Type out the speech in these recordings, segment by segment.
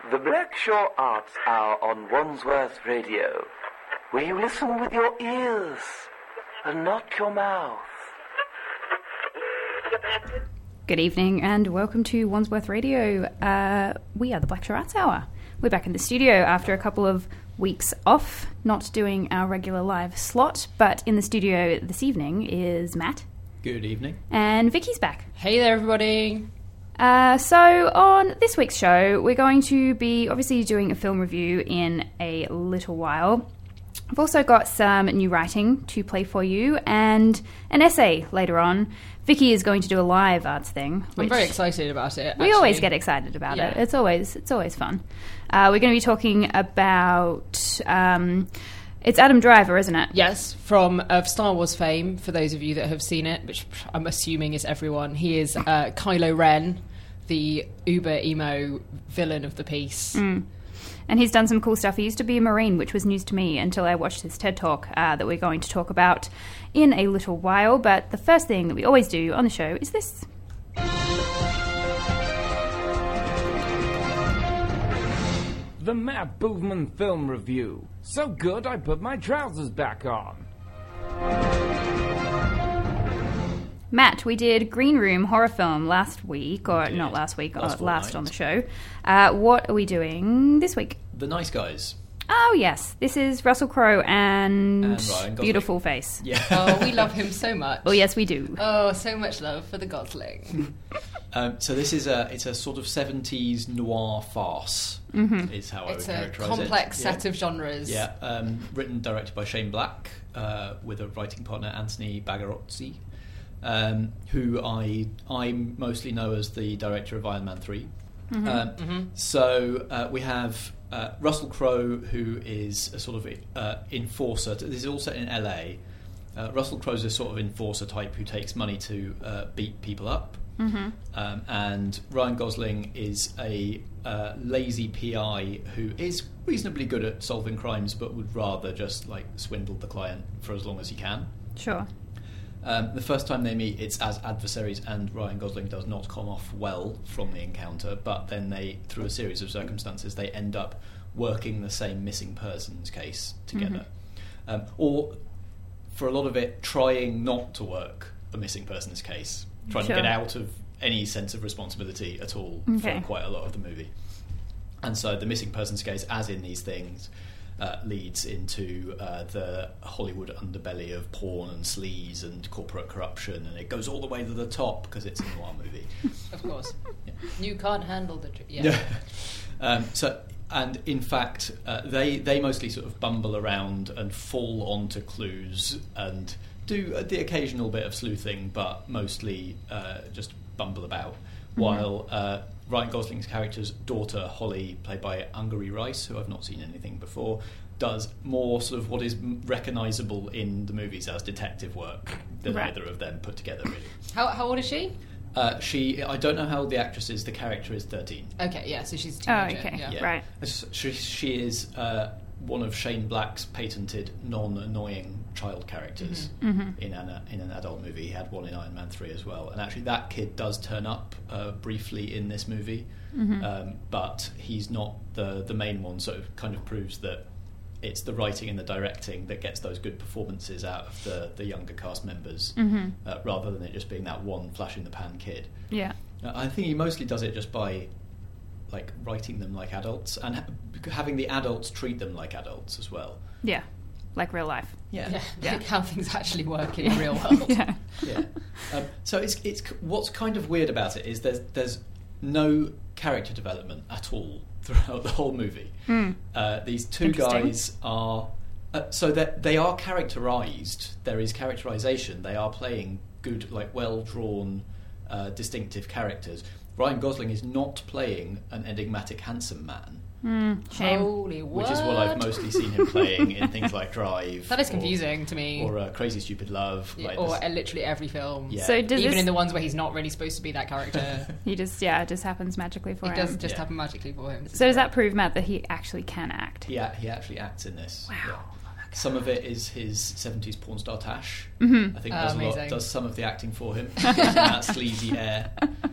The Blackshaw Arts Hour on Wandsworth Radio, where you listen with your ears and not your mouth. Good evening and welcome to Wandsworth Radio. We are the Blackshaw Arts Hour. We're back in the studio after a couple of weeks off, not doing our regular live slot, but in the studio this evening is Matt. Good evening. And Vicky's back. Hey there, everybody. So on this week's show, we're going to be obviously doing a film review in a little while. I've also got some new writing to play for you and an essay later on. Vicky is going to do a live arts thing. I'm very excited about it, actually. We always get excited about it. It's always fun. We're going to be talking about... it's Adam Driver, isn't it? Yes, from Star Wars fame, for those of you that have seen it, which I'm assuming is everyone. He is Kylo Ren, the uber-emo villain of the piece. Mm. And he's done some cool stuff. He used to be a Marine, which was news to me until I watched his TED Talk that we're going to talk about in a little while. But the first thing that we always do on the show is this. The Matt Boovman Film Review. So good I put my trousers back on. Matt, we did Green Room horror film last week, or not last week, last on the show. What are we doing this week? The Nice Guys. Oh, yes. This is Russell Crowe and Ryan Gosling. Beautiful Face. Yeah. Oh, we love him so much. Oh, yes, we do. Oh, so much love for the Gosling. So this is it's a sort of 70s noir farce, is how I would characterise it. It's a complex set of genres. Yeah, written, directed by Shane Black, with a writing partner, Anthony Bagarozzi, who I mostly know as the director of Iron Man 3. So we have Russell Crowe, who is a sort of enforcer. This is all set in LA. Russell Crowe's a sort of enforcer type who takes money to beat people up. And Ryan Gosling is a lazy PI who is reasonably good at solving crimes, but would rather just like swindle the client for as long as he can. Sure. The first time they meet, it's as adversaries, and Ryan Gosling does not come off well from the encounter, but then they, through a series of circumstances, they end up working the same missing persons case together. Or, for a lot of it, trying not to work a missing persons case, trying to get out of any sense of responsibility at all for quite a lot of the movie. And so the missing persons case, as in these things, leads into the Hollywood underbelly of porn and sleaze and corporate corruption, and it goes all the way to the top because it's a noir movie. Of course. Yeah. You can't handle the... And in fact, they mostly sort of bumble around and fall onto clues and do the occasional bit of sleuthing, but mostly just bumble about, while Ryan Gosling's character's daughter, Holly, played by Angourie Rice, who I've not seen anything before, does more sort of what is recognisable in the movies as detective work than either of them put together, really. How old is she? I don't know how old the actress is. The character is 13. Okay, yeah, so she's a teenager. Oh, okay, Yeah. right. She is one of Shane Black's patented non-annoying child characters in an adult movie. He had one in Iron Man 3 as well, and actually that kid does turn up briefly in this movie, but he's not the main one, so it kind of proves that it's the writing and the directing that gets those good performances out of the younger cast members, rather than it just being that one flash-in-the-pan kid. Yeah. I think he mostly does it just by like writing them like adults and having the adults treat them like adults as well. Yeah, like real life. Yeah. Like how things actually work in the real world. So it's what's kind of weird about it is there's no character development at all throughout the whole movie. These two guys are so that they are characterized. There is characterization. They are playing good, like well drawn, distinctive characters. Ryan Gosling is not playing an enigmatic handsome man. Shame. Holy what? Which is what I've mostly seen him playing in things like Drive. That is confusing to me. Or Crazy Stupid Love. Yeah, or literally every film. Yeah. So does even this... in the ones where he's not really supposed to be that character. It just happens magically for him. It does just happen magically for him. So does that prove, Matt, that he actually can act? Yeah, he actually acts in this. Wow. Yeah. Some of it is his 70s porn star Tash. Mm-hmm. I think Amazing. does some of the acting for him. That sleazy air.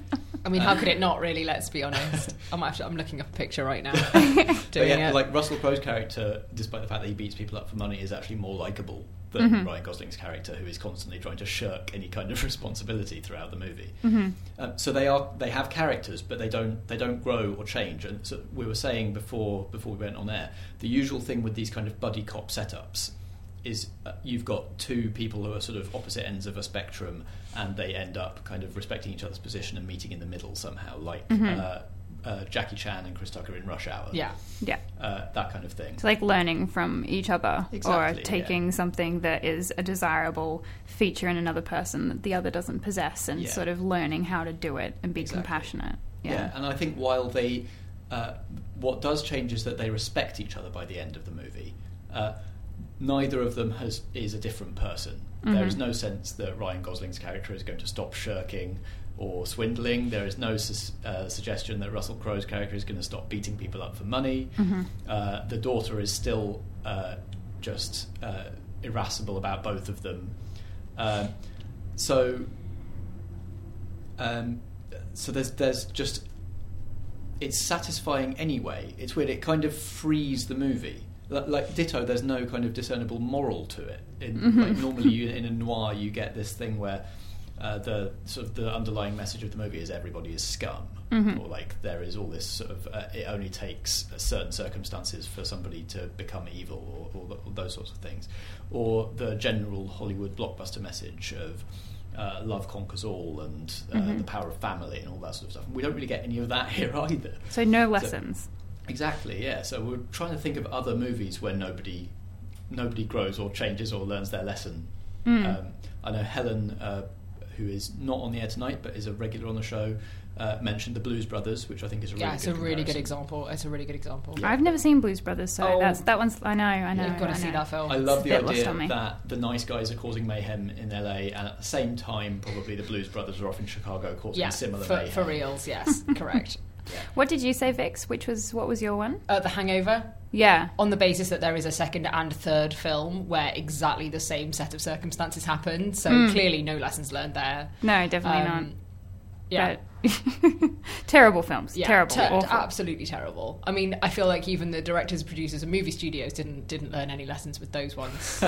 I mean, how could it not really? Let's be honest. I'm looking up a picture right now. Doing it. Like Russell Crowe's character, despite the fact that he beats people up for money, is actually more likeable than Ryan Gosling's character, who is constantly trying to shirk any kind of responsibility throughout the movie. So they have characters, but they don't grow or change. And so we were saying before we went on air, the usual thing with these kind of buddy cop setups is you've got two people who are sort of opposite ends of a spectrum, and they end up kind of respecting each other's position and meeting in the middle somehow, like Jackie Chan and Chris Tucker in Rush Hour. Yeah. That kind of thing. It's like learning from each other, Exactly, or taking something that is a desirable feature in another person that the other doesn't possess, and sort of learning how to do it and be compassionate. Yeah, and I think while they, what does change is that they respect each other by the end of the movie. Neither of them is a different person. There is no sense that Ryan Gosling's character is going to stop shirking or swindling. There is no suggestion that Russell Crowe's character is going to stop beating people up for money. The daughter is still just irascible about both of them. So there's just, it's satisfying anyway. It's weird. It kind of frees the movie. Like ditto, there's no kind of discernible moral to it. Like normally in a noir, you get this thing where the sort of the underlying message of the movie is everybody is scum, or like there is all this sort of it only takes certain circumstances for somebody to become evil, or those sorts of things, or the general Hollywood blockbuster message of love conquers all and the power of family and all that sort of stuff. And we don't really get any of that here either. So no lessons. Exactly, yeah. So we're trying to think of other movies where nobody grows or changes or learns their lesson. I know Helen, who is not on the air tonight but is a regular on the show, mentioned the Blues Brothers, which I think is a really good example. It's a really good example. Yeah. I've never seen Blues Brothers, so that one's. I know. You've got to see that film. I love the idea that the nice guys are causing mayhem in LA, and at the same time, probably the Blues Brothers are off in Chicago causing similar mayhem. For reals, yes, correct. Yeah. What did you say, Vix? What was your one? The Hangover. Yeah. On the basis that there is a second and third film where exactly the same set of circumstances happen, so clearly no lessons learned there. No, definitely not. Yeah. Terrible films. Yeah, terrible. Absolutely terrible. I mean, I feel like even the directors, producers and movie studios didn't learn any lessons with those ones.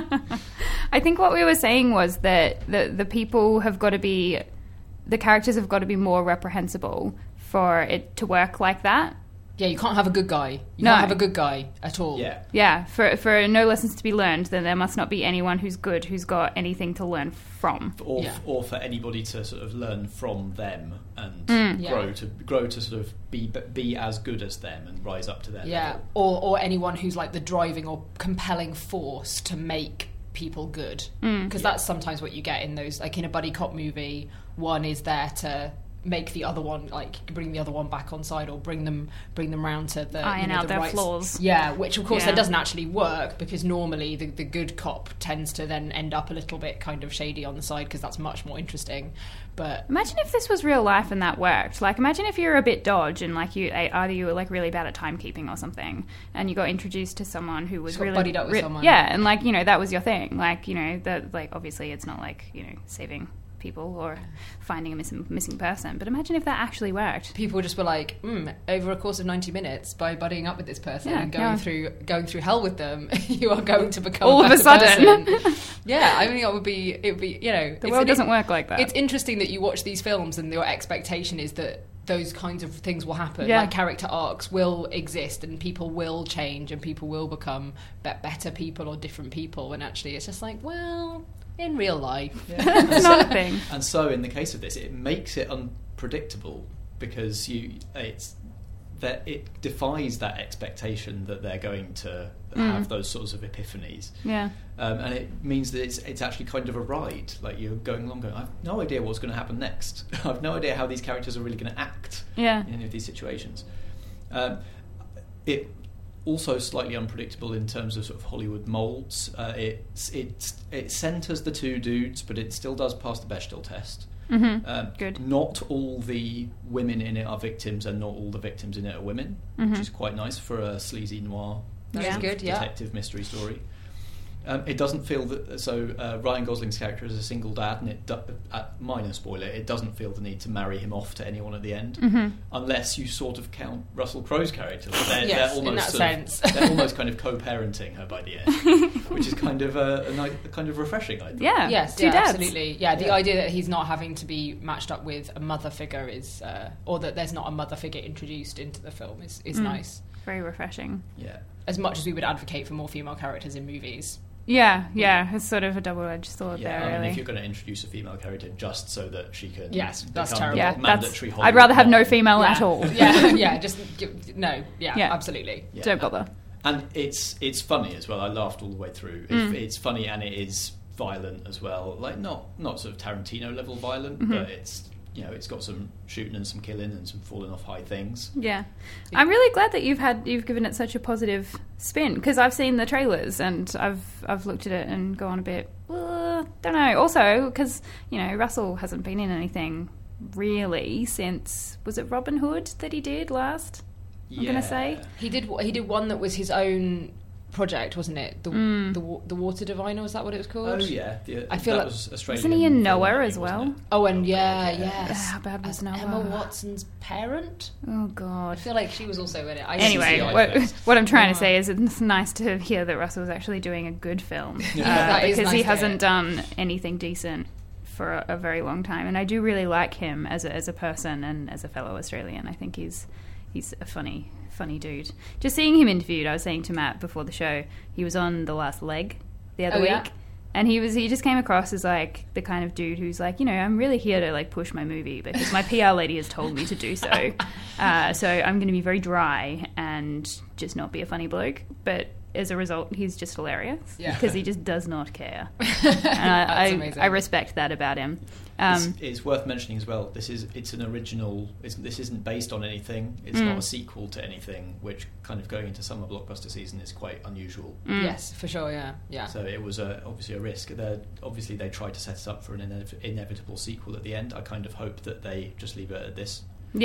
I think what we were saying was that the people have got to be, the characters have got to be more reprehensible for it to work like that. Yeah, you can't have a good guy. You can't have a good guy at all. Yeah. For no lessons to be learned, then there must not be anyone who's good, who's got anything to learn from. Or for anybody to sort of learn from them and grow to sort of be as good as them and rise up to their level. Or anyone who's like the driving or compelling force to make people good. Because that's sometimes what you get in those, like in a buddy cop movie, one is there to make the other one, like bring the other one back on side, or bring them round to the iron out their rights. Flaws. Yeah, which of course that doesn't actually work, because normally the good cop tends to then end up a little bit kind of shady on the side, because that's much more interesting. But imagine if this was real life and that worked. Like, imagine if you're a bit dodge and like either you were like really bad at timekeeping or something, and you got introduced to someone who was really buddied up with someone. Yeah, and like, you know, that was your thing. Like, you know, that, like, obviously it's not like, you know, saving people or finding a missing person, but imagine if that actually worked. People just were like, over a course of 90 minutes, by buddying up with this person and going through hell with them, you are going to become all of a sudden. Yeah, I mean, it would be, you know, the world doesn't work like that. It's interesting that you watch these films and your expectation is that those kinds of things will happen. Like character arcs will exist and people will change and people will become better people or different people, and actually it's just like, well, in real life. It's not a thing. And so in the case of this, it makes it unpredictable, because it defies that expectation that they're going to have those sorts of epiphanies. Yeah. And it means that it's actually kind of a ride. Like, you're going along going, I have no idea what's going to happen next. I have no idea how these characters are really going to act in any of these situations. It also slightly unpredictable in terms of sort of Hollywood molds. It centres the two dudes, but it still does pass the Bechdel test. Good. Not all the women in it are victims, and not all the victims in it are women, which is quite nice for a sleazy noir good, detective mystery story. It doesn't feel that. So Ryan Gosling's character is a single dad, and minor spoiler, it doesn't feel the need to marry him off to anyone at the end, unless you sort of count Russell Crowe's character. They're almost in that sense. They're almost kind of co-parenting her by the end, which is kind of kind of refreshing. I think. Yeah. Yes, Two dads. absolutely. Yeah, the idea that he's not having to be matched up with a mother figure is, or that there's not a mother figure introduced into the film is nice. Very refreshing. Yeah. As much as we would advocate for more female characters in movies. Yeah, it's sort of a double-edged sword there, I mean, really. if you're going to introduce a female character just so that she can Yes, that's become terrible. the Yeah, mandatory Hollywood I'd rather have no mom. female at all. Yeah, absolutely. Yeah. Don't bother. And it's funny as well. I laughed all the way through. It's funny and it is violent as well. Like not sort of Tarantino level violent, but it's it's got some shooting and some killing and some falling off high things. Yeah, I'm really glad that you've given it such a positive spin, because I've seen the trailers and I've looked at it and gone a bit, don't know. Also, because Russell hasn't been in anything really since, was it Robin Hood that he did last? I'm gonna say He did one that was his own project, wasn't it? The Water Diviner, was that what it was called? Oh yeah, I feel that like- was Australian. Isn't he in film, Noah I think, as wasn't well? it? Oh, and yes. How bad was As Noah? Emma Watson's parent? Oh I God. feel like she was also in it. Anyway, CGI what I'm trying to say is it's nice to hear that Russell's actually doing a good film, that is because nice he to hasn't hear. done anything decent for a very long time, and I do really like him as a person and as a fellow Australian. I think he's a funny dude. Just seeing him interviewed, I was saying to Matt before the show, he was on The Last Leg the other Oh, week. yeah? And he just came across as like the kind of dude who's like, I'm really here to like push my movie because my PR lady has told me to do so. So I'm going to be very dry and just not be a funny bloke. But as a result, he's just hilarious because he just does not care. And amazing. I respect that about him. It's worth mentioning as well. It's an original. This isn't based on anything. It's not a sequel to anything, which kind of going into summer blockbuster season is quite unusual. Yes, for sure, yeah. So it was obviously a risk. Obviously, they tried to set it up for an inevitable sequel at the end. I kind of hope that they just leave it at this.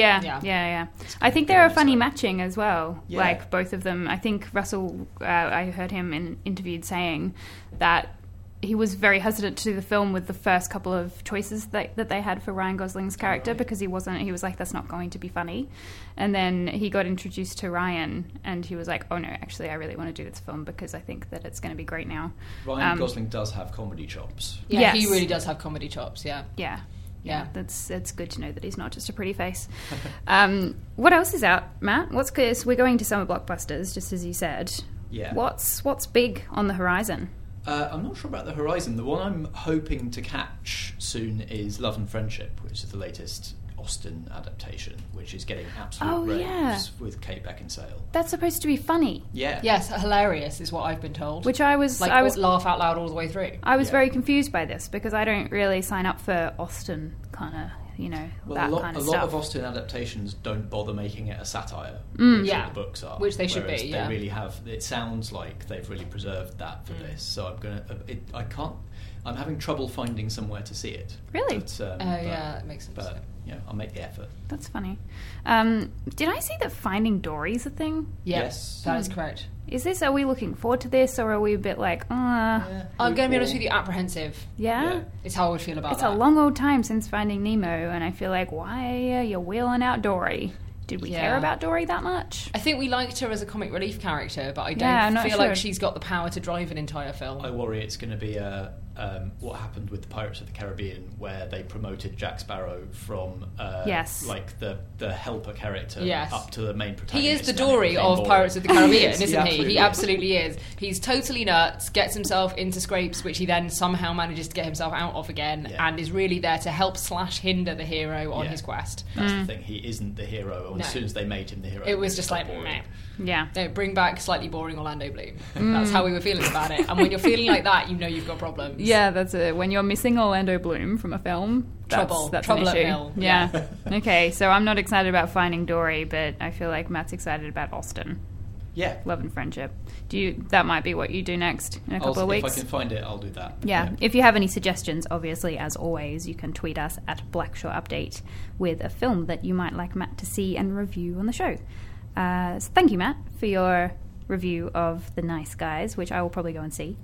Yeah. I think they're a funny matching as well. Yeah. Like both of them. I think Russell, I heard him interviewed saying that he was very hesitant to do the film with the first couple of choices that they had for Ryan Gosling's character because he was like, that's not going to be funny. And then he got introduced to Ryan and he was like, oh no, actually I really want to do this film because I think that it's going to be great now. Ryan Gosling does have comedy chops. Yeah, Yes. he really does have comedy chops, yeah. Yeah, it's good to know that he's not just a pretty face. What else is out, Matt? We're going to summer blockbusters, just as you said. Yeah. What's big on the horizon? I'm not sure about the horizon. The one I'm hoping to catch soon is Love and Friendship, which is the latest Austen adaptation, which is getting absolute raves with Kate Beckinsale. That's supposed to be funny, Yeah. Yes, hilarious is what I've been told. which I was laugh out loud all the way through. I was Yeah. very confused by this because I don't really sign up for Austen kind of, Well, that a lot kind of of stuff. Austen adaptations don't bother making it a satire, which Yeah. the books are, Which they should whereas be, yeah. They really have. It sounds like they've really preserved that for this. So I'm having trouble finding somewhere to see it. Really? But, Yeah, that makes sense. But I'll make the effort. That's funny. Did I see that Finding Dory's a thing? Yes. That is correct. Are we looking forward to this, or are we a bit like, I'm going to be honest with you, apprehensive. yeah? It's how I would feel about It's that. a long old time since Finding Nemo, and I feel like, why are you wheeling out Dory? Did we care about Dory that much? I think we liked her as a comic relief character, but I Yeah, I'm don't not feel sure. like she's got the power to drive an entire film. I worry it's going to be what happened with the Pirates of the Caribbean, where they promoted Jack Sparrow from Yes. like the helper character Yes. up to the main protagonist. He is the and it Dory became of boring. Pirates of the Caribbean, He is, isn't he? He absolutely absolutely is. He's totally nuts, gets himself into scrapes, which he then somehow manages to get himself out of again, Yeah. and is really there to help / hinder the hero on Yeah. his quest. That's the thing. He isn't the hero. And No. as soon as they made him the hero, It was just got like, boring. meh. Yeah. No, bring back slightly boring Orlando Bloom. That's how we were feeling about it. And when you're feeling like that, you know you've got problems. Yeah, that's it. When you're missing Orlando Bloom from a film, that's Trouble an at issue. mill. Yeah. Okay, so I'm not excited about Finding Dory, but I feel like Matt's excited about Austen. Yeah. Love and Friendship. That might be what you do next in a couple of weeks? If I can find it, I'll do that. Yeah. If you have any suggestions, obviously, as always, you can tweet us at Blackshaw Update with a film that you might like Matt to see and review on the show. So thank you, Matt, for your review of The Nice Guys, which I will probably go and see.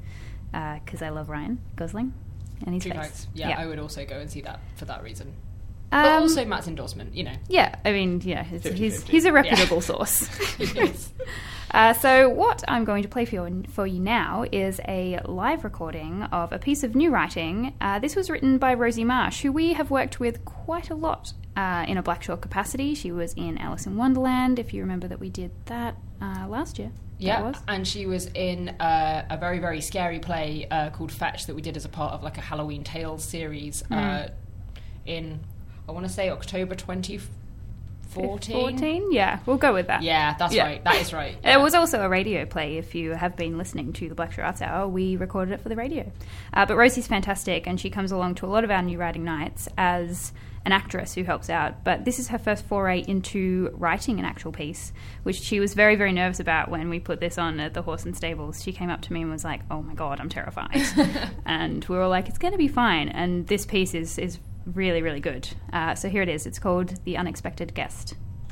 because I love Ryan Gosling and his Two face. Nights. Yeah, Yeah. I would also go and see that for that reason. But also Matt's endorsement, Yeah, I mean, yeah, 50-50. he's a reputable source. Yes. So what I'm going to play for you now is a live recording of a piece of new writing. This was written by Rosie Marsh, who we have worked with quite a lot in a Blackshaw capacity. She was in Alice in Wonderland, if you remember that we did that last year. Yeah, That was. and she was in a very, very scary play called Fetch that we did as a part of like a Halloween Tales series in, I want to say, October 2014. 14? Yeah, we'll go with that. Yeah, that's Yeah. right. That is right. It was also a radio play. If you have been listening to the Blackshaw Arts Hour, we recorded it for the radio. But Rosie's fantastic, and she comes along to a lot of our new writing nights as an actress who helps out. But this is her first foray into writing an actual piece, which she was very, very nervous about when we put this on at the Horse and Stables. She came up to me and was like, "Oh my God, I'm terrified." And we were like, "It's going to be fine." And this piece is really, really good. So here it is. It's called The Unexpected Guest.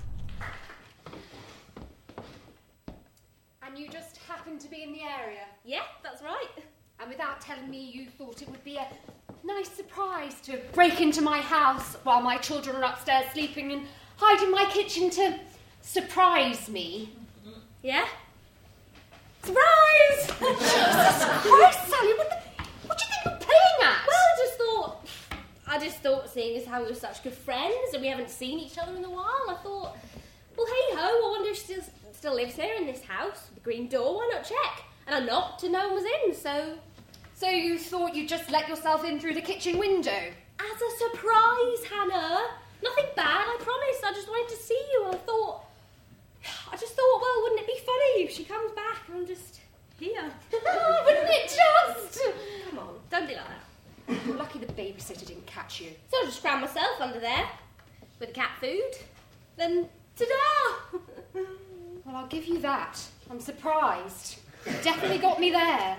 And you just happened to be in the area? Yeah, that's right. And without telling me, you thought it would be a nice surprise to break into my house while my children are upstairs sleeping and hide in my kitchen to surprise me? Yeah? Surprise! Jesus Christ, Sally, what do you think you're playing at? Well, I just thought, seeing as how we're such good friends and we haven't seen each other in a while, I thought, well, hey ho, I wonder if she still lives here in this house with the green door. Why not check? And I knocked and no one was in, so you thought you'd just let yourself in through the kitchen window? as a surprise, Hannah. Nothing bad, I promise. I just wanted to see you. I just thought, well, wouldn't it be funny if she comes back and I'm just here? Wouldn't it just? Come on, don't be like that. You're lucky the babysitter didn't catch you. So I just crammed myself under there with the cat food. Then, ta-da! Well, I'll give you that. I'm surprised. Definitely got me there.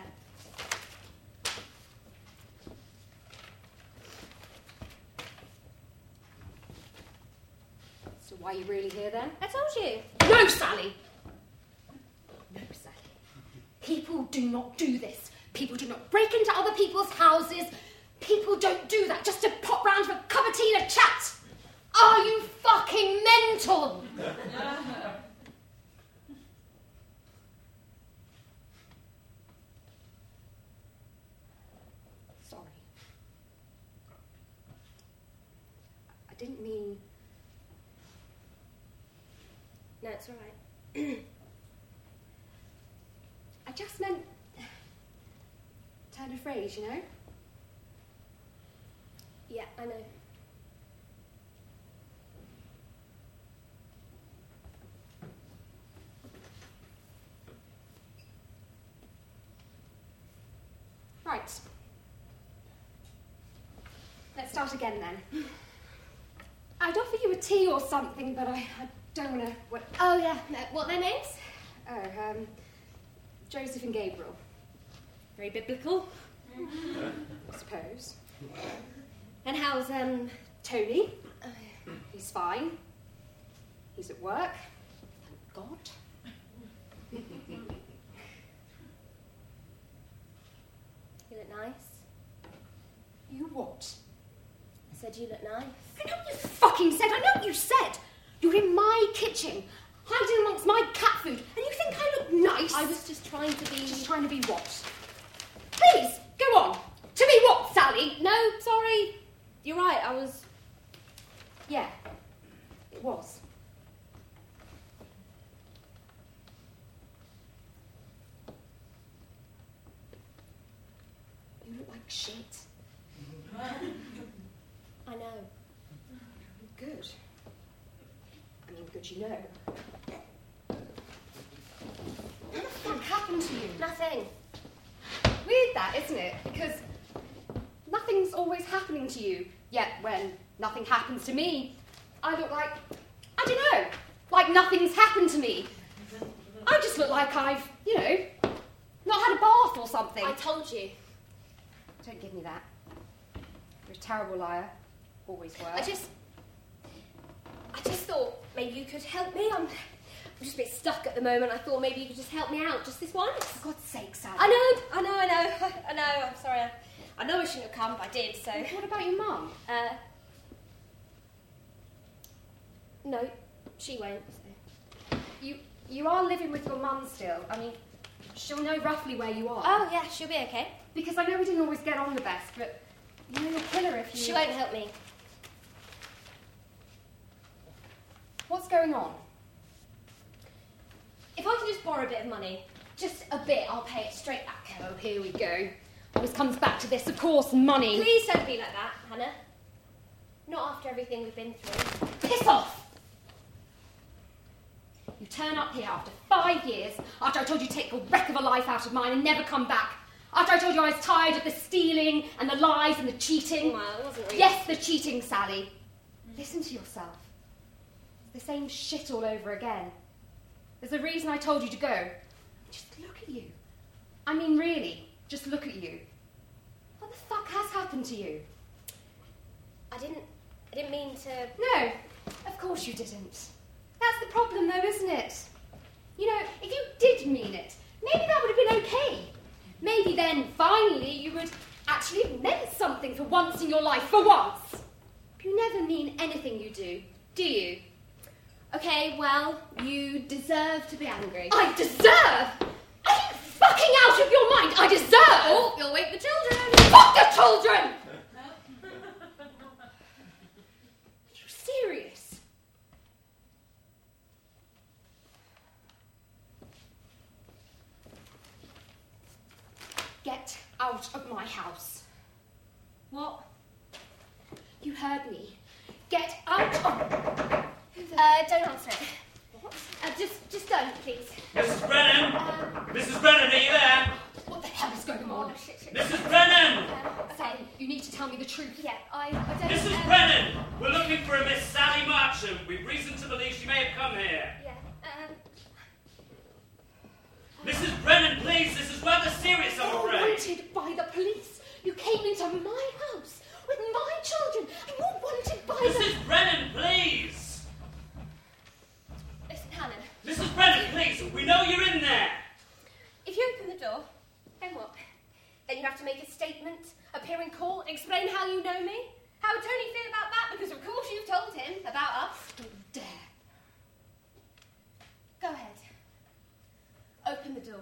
So why are you really here then? I told you. No, Sally! No, Sally. People do not do this. People do not break into other people's houses. People don't do that just to pop round for a cup of tea and a chat. Are you fucking mental? Sorry. I didn't mean... No, it's all right. I just meant... turn of phrase, you know? Yeah, I know. Right. Let's start again then. I'd offer you a tea or something, but I don't want to... Oh, yeah. What are their names? Oh, Joseph and Gabriel, Very biblical. I suppose. And how's, Tony. He's fine. He's at work. Thank God. You look nice. You what? I said you look nice. I know what you fucking said. I know what you said. You're in my kitchen, hiding amongst my cat food, and you think I look nice? I was just trying to be... Just trying to be what? Please, go on. To be what, Sally? No, sorry. You're right, I was... Yeah, it was. You look like shit. I know. Good. I mean, good you know. What the fuck happened to you? Nothing. Weird that, isn't it? Because nothing's always happening to you. Yet when nothing happens to me, I look like, I don't know, like nothing's happened to me. I just look like I've, not had a bath or something. I told you. Don't give me that. You're a terrible liar. Always were. I just thought maybe you could help me. I'm I'm just a bit stuck at the moment. I thought maybe you could just help me out just this once. For God's sake, Sally. I know. I'm sorry. I know I shouldn't have come, but I did, so... What about your mum? No, she won't, so... You are living with your mum still. I mean, she'll know roughly where you are. Oh, yeah, she'll be okay. Because I know we didn't always get on the best, but you know you'll kill her if you... She won't help me. What's going on? If I can just borrow a bit of money, just a bit, I'll pay it straight back. Oh, here we go. Always comes back to this, of course, money. Please don't be like that, Hannah. Not after everything we've been through. Piss off! You turn up here after 5 years, after I told you to take a wreck of a life out of mine and never come back. After I told you I was tired of the stealing and the lies and the cheating. Well, it wasn't really... Yes, the cheating, Sally. Listen to yourself. It's the same shit all over again. There's a reason I told you to go. Just look at you. I mean, really, just look at you. What the fuck has happened to you? I didn't mean to... No, of course you didn't. That's the problem, though, isn't it? You know, if you did mean it, maybe that would have been okay. Maybe then, finally, you would actually have meant something for once in your life, for once. But you never mean anything you do you? Okay, well, you deserve to be angry. I deserve? Are you fucking out of your mind? I deserve? Oh, you'll wake the children. Fuck the children! Are you serious? Get out of my house. What? You heard me. Get out of... Don't answer it. What? Just don't, please. Mrs. Brennan! Mrs. Brennan, are you there? What the hell is going on? Oh, shit. Mrs. Brennan! Sally, you need to tell me the truth. Yeah, I don't... Mrs. Brennan! We're looking for a Miss Sally Marchant. We've reason to believe she may have come here. Yeah, Mrs. Brennan, please, this is rather serious, I'm You're afraid. wanted by the police. You came into my house with my children, and you're wanted by them. Mrs. Brennan, please! Listen, Hannah, Mrs. Brennan, please, we know you're in there. if you open the door, then what? Then you have to make a statement, appear in court, explain how you know me. How would Tony feel about that? Because of course you've told him about us. Don't dare. Go ahead. Open the door.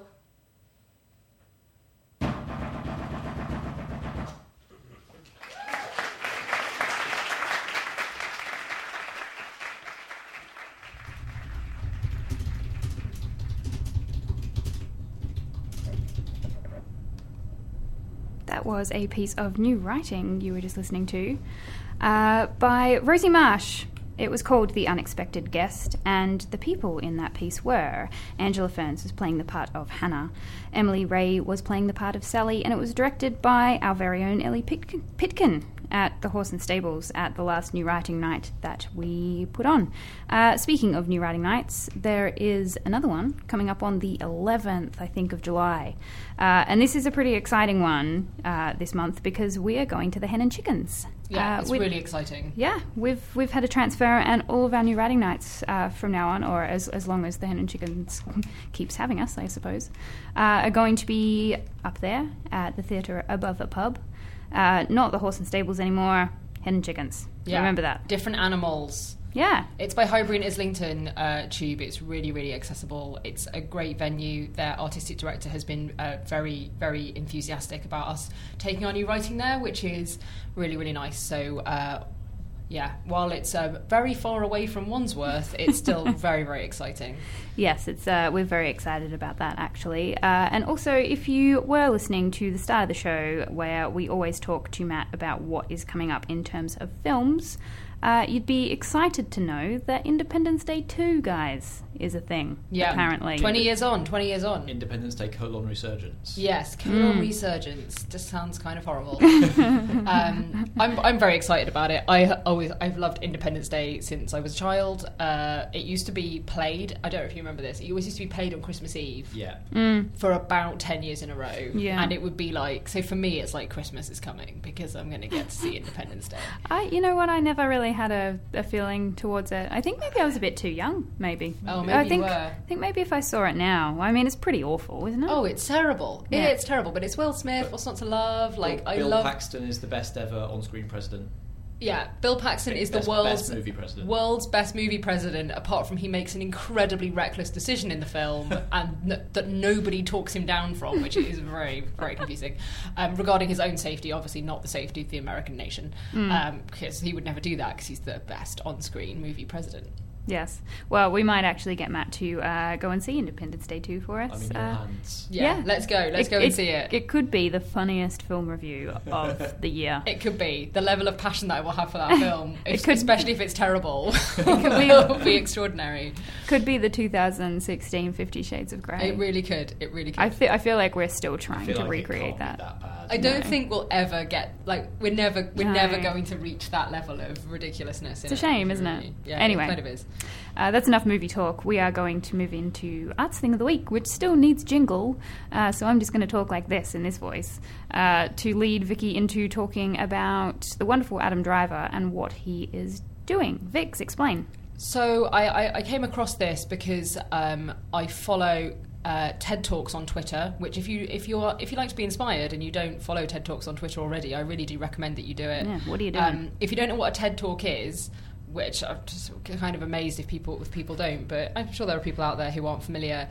That was a piece of new writing you were just listening to by Rosie Marsh. It was called The Unexpected Guest, and the people in that piece were Angela Ferns was playing the part of Hannah, Emily Ray was playing the part of Sally, and it was directed by our very own Ellie Pitkin at the Horse and Stables at the last New Writing Night that we put on. Speaking of New Writing Nights, there is another one coming up on the 11th, I think, of July. And this is a pretty exciting one this month because we are going to the Hen and Chickens. Yeah, it's really exciting. Yeah, we've had a transfer, and all of our New Writing Nights from now on, or as long as the Hen and Chickens keeps having us, I suppose, are going to be up there at the theatre above the pub. Not the Horse and Stables anymore, Hen and Chickens. Yeah. Remember that. Different animals. Yeah. It's by Highbury and Islington Tube. It's really, really accessible. It's a great venue. Their artistic director has been very, very enthusiastic about us taking our new writing there, which is really, really nice. So, yeah, while it's very far away from Wandsworth, it's still very, very exciting. Yes, it's we're very excited about that, actually. And also, if you were listening to the start of the show, where we always talk to Matt about what is coming up in terms of films, you'd be excited to know that Independence Day 2, guys, is a thing, apparently. 20 years on. Independence Day : Resurgence. Yes, Resurgence. Just sounds kind of horrible. I'm very excited about it. I I've loved Independence Day since I was a child. It used to be played, I don't know if you remember this, it always used to be played on Christmas Eve. Yeah. For about 10 years in a row. Yeah. And it would be like, so for me it's like Christmas is coming because I'm going to get to see Independence Day. You know what? I never really had a feeling towards it. I think maybe I was a bit too young. Maybe. Oh, maybe I think, you were. I think maybe if I saw it now, I mean, it's pretty awful, isn't it? Oh, it's terrible. Yeah. It's terrible, but it's Will Smith. What's not to love? Like, I Bill love. Paxton is the best ever on-screen president. Yeah, Bill Paxton is the Best movie president. world's best movie president. Apart from he makes an incredibly reckless decision in the film, and that nobody talks him down from, which is very, very confusing. Regarding his own safety, obviously not the safety of the American nation, because he would never do that because he's the best on-screen movie president. Yes. Well, we might actually get Matt to go and see Independence Day 2 for us. I'm in your hands. Yeah, let's go. Let's go and see it. It could be the funniest film review of the year. It could be. The level of passion that I will have for that film, especially if it's terrible, will be extraordinary. Could be the 2016 50 Shades of Grey. It really could. It really could. I feel like we're still trying to recreate that. that. Bad. I don't think we'll ever get, like, we're never going to reach that level of ridiculousness. It's a shame, isn't it? Yeah, anyway, it kind of is. That's enough movie talk. We are going to move into Arts Thing of the Week, which still needs jingle, so I'm just going to talk like this in this voice to lead Vicky into talking about the wonderful Adam Driver and what he is doing. Vix, explain. So I came across this because I follow TED Talks on Twitter, which if you like to be inspired and you don't follow TED Talks on Twitter already, I really do recommend that you do it. Yeah, what are you doing? If you don't know what a TED Talk is, which I'm just kind of amazed if people don't, but I'm sure there are people out there who aren't familiar.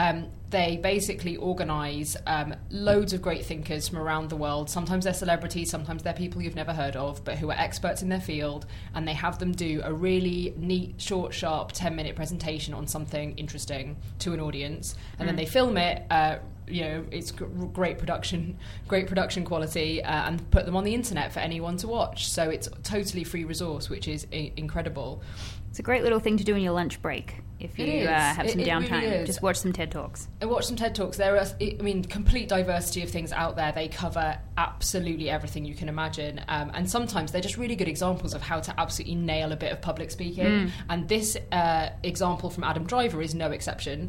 They basically organise loads of great thinkers from around the world. Sometimes they're celebrities, sometimes they're people you've never heard of, but who are experts in their field, and they have them do a really neat, short, sharp 10-minute presentation on something interesting to an audience, and then they film it. It's great production quality, and put them on the internet for anyone to watch. So it's a totally free resource, which is incredible. It's a great little thing to do in your lunch break if you have some downtime. Really just watch some TED Talks. And watch some TED Talks. There are, complete diversity of things out there. They cover absolutely everything you can imagine. And sometimes they're just really good examples of how to absolutely nail a bit of public speaking. And this example from Adam Driver is no exception.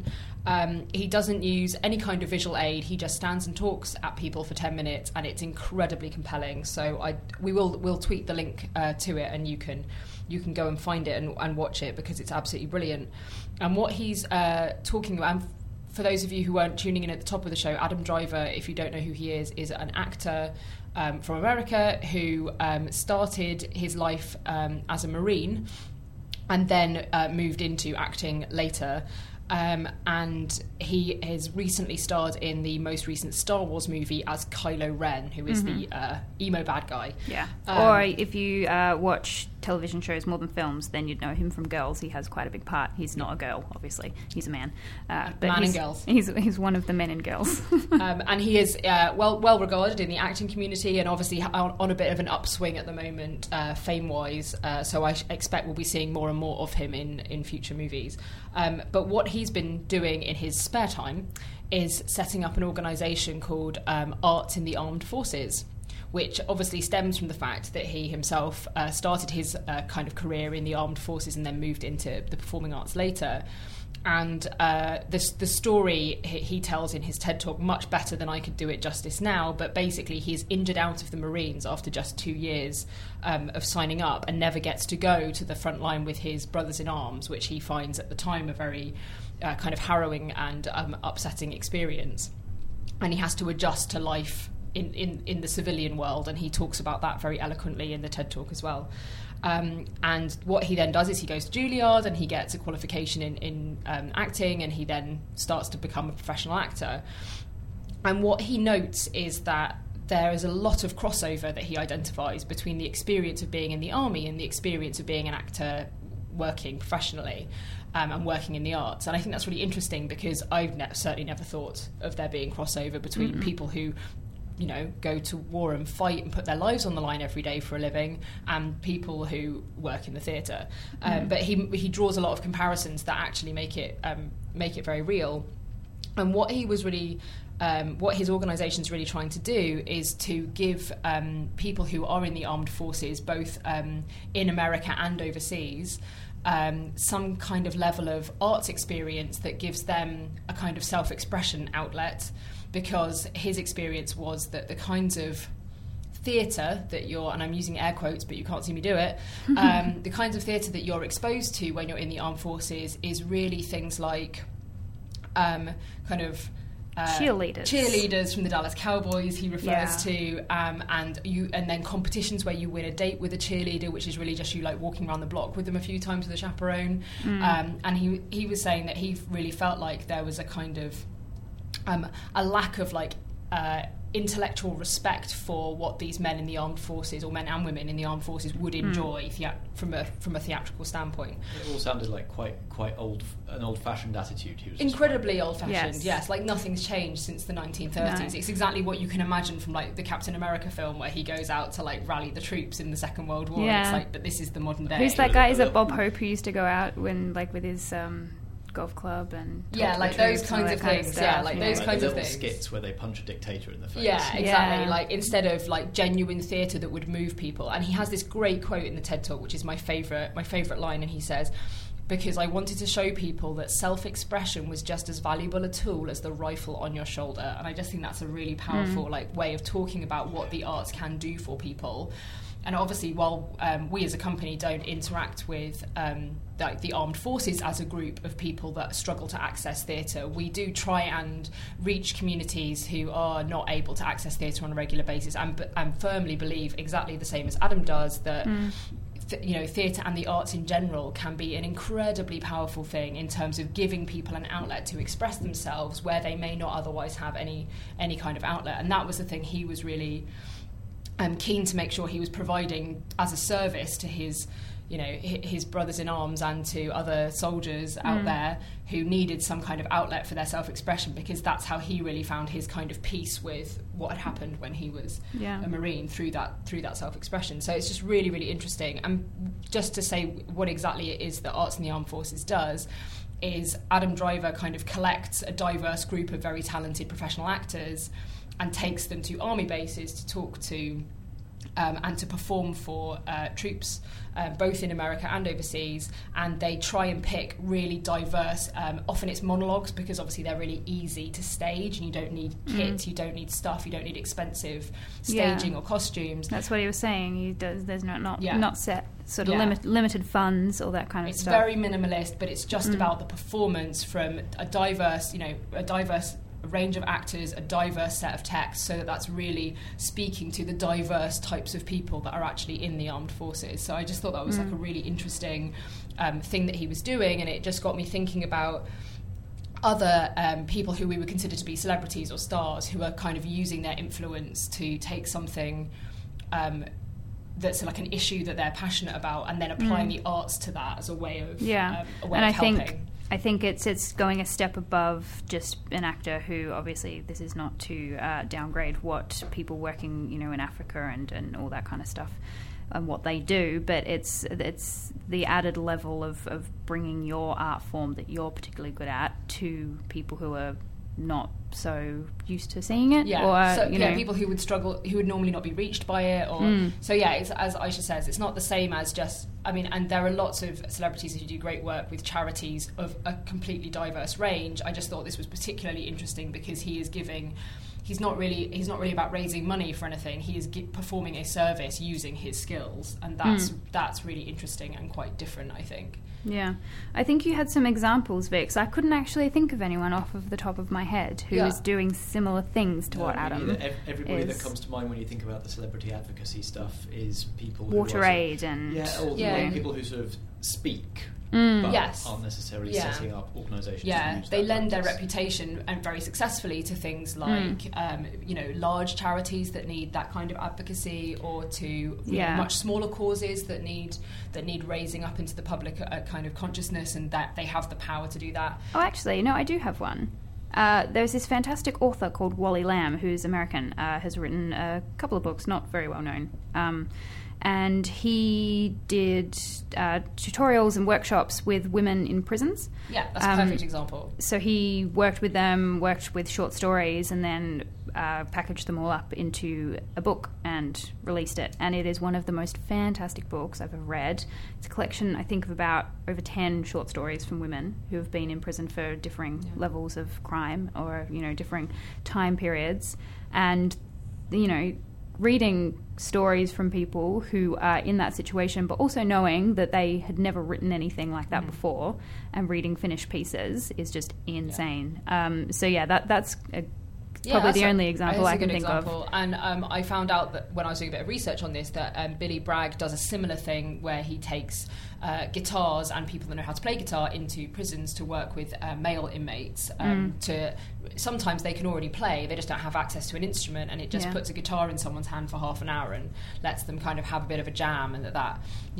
He doesn't use any kind of visual aid. He just stands and talks at people for 10 minutes, and it's incredibly compelling. So we'll tweet the link to it, and you can go and find it and watch it because it's absolutely brilliant. And what he's talking about, and for those of you who weren't tuning in at the top of the show, Adam Driver, if you don't know who he is an actor from America who started his life as a Marine and then moved into acting later. And he has recently starred in the most recent Star Wars movie as Kylo Ren, who is the emo bad guy. Yeah. Or if you watch television shows more than films, then you'd know him from Girls. He has quite a big part. He's not a girl, obviously. He's a man. But man in Girls. He's one of the men in Girls. And he is well regarded in the acting community, and obviously on a bit of an upswing at the moment, fame-wise. So I expect we'll be seeing more and more of him in future movies. But what he's been doing in his spare time is setting up an organisation called Arts in the Armed Forces, which obviously stems from the fact that he himself started his kind of career in the armed forces and then moved into the performing arts later. And the story he tells in his TED Talk much better than I could do it justice now, but basically he's injured out of the Marines after just 2 years of signing up and never gets to go to the front line with his brothers in arms, which he finds at the time a very kind of harrowing and upsetting experience. And he has to adjust to life in the civilian world, and he talks about that very eloquently in the TED Talk as well. And what he then does is he goes to Juilliard and he gets a qualification in acting, and he then starts to become a professional actor. And what he notes is that there is a lot of crossover that he identifies between the experience of being in the army and the experience of being an actor working professionally and working in the arts. And I think that's really interesting because I've certainly never thought of there being crossover between people who go to war and fight and put their lives on the line every day for a living, and people who work in the theatre. But he draws a lot of comparisons that actually make it very real. And what he was really, what his organisation's really trying to do is to give people who are in the armed forces, both in America and overseas, some kind of level of arts experience that gives them a kind of self-expression outlet, because his experience was that the kinds of theatre that you're, and I'm using air quotes but you can't see me do it, the kinds of theatre that you're exposed to when you're in the armed forces is really things like cheerleaders from the Dallas Cowboys, he refers to, and then competitions where you win a date with a cheerleader, which is really just you like walking around the block with them a few times with a chaperone. And he was saying that he really felt like there was a kind of a lack of like intellectual respect for what these men in the armed forces, or men and women in the armed forces, would enjoy from a theatrical standpoint. It all sounded like quite an old-fashioned attitude. He was incredibly old-fashioned. Yes, like nothing's changed since the 1930s. No. It's exactly what you can imagine from like the Captain America film, where he goes out to like rally the troops in the Second World War. Yeah. It's like, but this is the modern day. Who's that guy? Is it Bob Hope, who used to go out when like with his golf club and like those kinds of things. Yeah, like those kinds of things. Skits where they punch a dictator in the face. Yeah, exactly. Yeah. Like instead of like genuine theatre that would move people. And he has this great quote in the TED Talk, which is my favourite line, and he says, "Because I wanted to show people that self-expression was just as valuable a tool as the rifle on your shoulder." And I just think that's a really powerful like way of talking about what the arts can do for people. And obviously, while we as a company don't interact with like the armed forces as a group of people that struggle to access theatre, we do try and reach communities who are not able to access theatre on a regular basis, and firmly believe, exactly the same as Adam does, that theatre and the arts in general can be an incredibly powerful thing in terms of giving people an outlet to express themselves where they may not otherwise have any kind of outlet. And that was the thing he was really keen to make sure he was providing as a service to his brothers in arms and to other soldiers out there who needed some kind of outlet for their self-expression, because that's how he really found his kind of peace with what had happened when he was a Marine, through that self-expression. So it's just really, really interesting. And just to say what exactly it is that Arts in the Armed Forces does is Adam Driver kind of collects a diverse group of very talented professional actors and takes them to army bases to talk to and to perform for troops, both in America and overseas. And they try and pick really diverse, often it's monologues, because obviously they're really easy to stage and you don't need kit, you don't need stuff, you don't need expensive staging or costumes. That's what he was saying. There's not set sort of limited funds, all that kind of stuff. It's very minimalist, but it's just about the performance from a diverse range of actors, a diverse set of texts, so that's really speaking to the diverse types of people that are actually in the armed forces. So I just thought that was like a really interesting thing that he was doing, and it just got me thinking about other people who we would consider to be celebrities or stars, who are kind of using their influence to take something that's like an issue that they're passionate about, and then applying the arts to that as a way of helping. I think it's going a step above just an actor who, obviously, this is not to downgrade what people working, in Africa and all that kind of stuff and what they do, but it's the added level of bringing your art form that you're particularly good at to people who are not so used to seeing it, people who would struggle, who would normally not be reached by it, or it's, as Aisha says, it's not the same as just, and there are lots of celebrities who do great work with charities of a completely diverse range. I just thought this was particularly interesting because he's not really about raising money for anything. He is performing a service using his skills, and that's really interesting and quite different, I think. Yeah. I think you had some examples, Vix. I couldn't actually think of anyone off of the top of my head who is doing similar things to what Adam everybody that comes to mind when you think about the celebrity advocacy stuff is people Water Aid people who sort of speak but aren't necessarily setting up organisations. Yeah, they lend their reputation, and very successfully, to things like large charities that need that kind of advocacy, or to much smaller causes that need raising up into the public kind of consciousness, and that they have the power to do that. Oh, actually, no, I do have one. There's this fantastic author called Wally Lamb, who's American, has written a couple of books, not very well known. and he did tutorials and workshops with women in prisons. Yeah, that's a perfect example. So he worked with them, worked with short stories, and then packaged them all up into a book and released it. And it is one of the most fantastic books I've ever read. It's a collection, I think, of about over 10 short stories from women who have been in prison for differing levels of crime or, differing time periods. And, reading stories from people who are in that situation, but also knowing that they had never written anything like that before, and reading finished pieces is just insane. That's probably the only example I can think of. And I found out that when I was doing a bit of research on this, that Billy Bragg does a similar thing where he takes guitars and people that know how to play guitar into prisons to work with male inmates. Sometimes they can already play, they just don't have access to an instrument, and it just puts a guitar in someone's hand for half an hour and lets them kind of have a bit of a jam, and that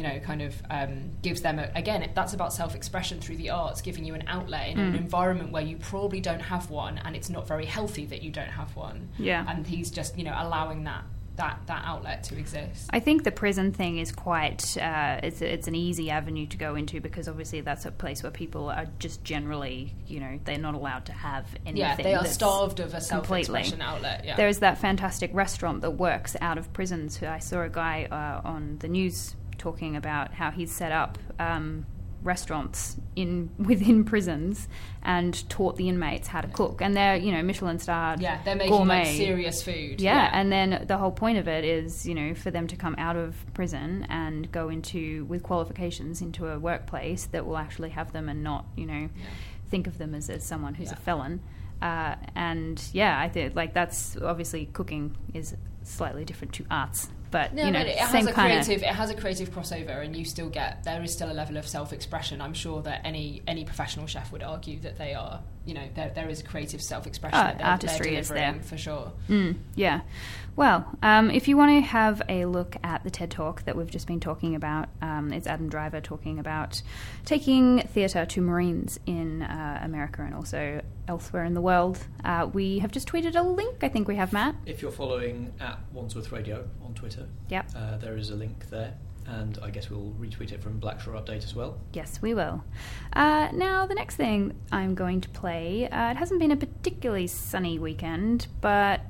gives them that's about self-expression through the arts, giving you an outlet in an environment where you probably don't have one, and it's not very healthy that you don't have one. And he's just allowing that outlet to exist. I think the prison thing is quite it's an easy avenue to go into, because obviously that's a place where people are just generally they're not allowed to have anything. They are starved of a self-expression outlet. There's that fantastic restaurant that works out of prisons. I saw a guy on the news talking about how he's set up restaurants within prisons and taught the inmates how to cook, and they're Michelin starred. They're making gourmet. Serious food. And then the whole point of it is for them to come out of prison and go with qualifications into a workplace that will actually have them and not think of them as someone who's a felon. I think that's obviously cooking is slightly different to arts. But, but it has a creative crossover, and there is still a level of self-expression. I'm sure that any professional chef would argue that they are, there is a creative self-expression. Artistry is there. For sure. Yeah. Well, if you want to have a look at the TED Talk that we've just been talking about, it's Adam Driver talking about taking theatre to Marines in America and also elsewhere in the world. We have just tweeted a link. I think we have, Matt. If you're following at Wandsworth Radio on Twitter, there is a link there, and I guess we'll retweet it from Blackshore Update as well. Yes, we will. Now, the next thing I'm going to play, it hasn't been a particularly sunny weekend, but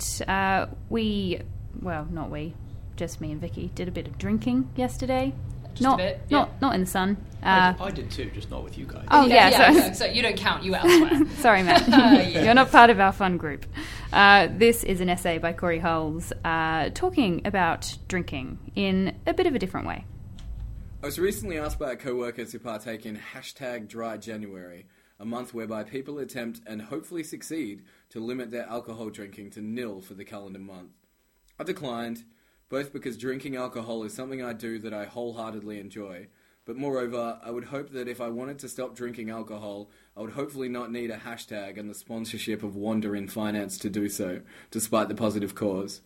just me and Vicky did a bit of drinking yesterday. Not in the sun. I did too, just not with you guys. Oh, yeah. So you don't count, you elsewhere. Sorry, Matt. You're not part of our fun group. This is an essay by Corey Hulls talking about drinking in a bit of a different way. I was recently asked by co-workers to partake in #DryJanuary, a month whereby people attempt and hopefully succeed to limit their alcohol drinking to 0 for the calendar month. I declined, both because drinking alcohol is something I do that I wholeheartedly enjoy, but moreover, I would hope that if I wanted to stop drinking alcohol, I would hopefully not need a hashtag and the sponsorship of Wander in Finance to do so, despite the positive cause.